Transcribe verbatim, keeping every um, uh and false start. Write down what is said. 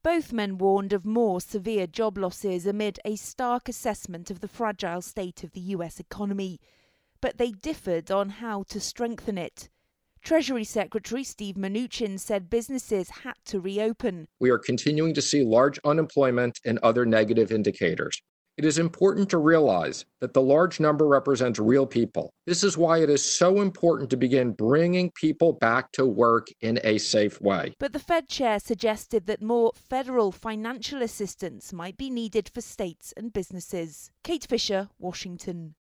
Both men warned of more severe job losses amid a stark assessment of the fragile state of the U S economy. But they differed on how to strengthen it. Treasury Secretary Steve Mnuchin said businesses had to reopen. We are continuing to see large unemployment and other negative indicators. It is important to realize that the large number represents real people. This is why it is so important to begin bringing people back to work in a safe way. But the Fed chair suggested that more federal financial assistance might be needed for states and businesses. Kate Fisher, Washington.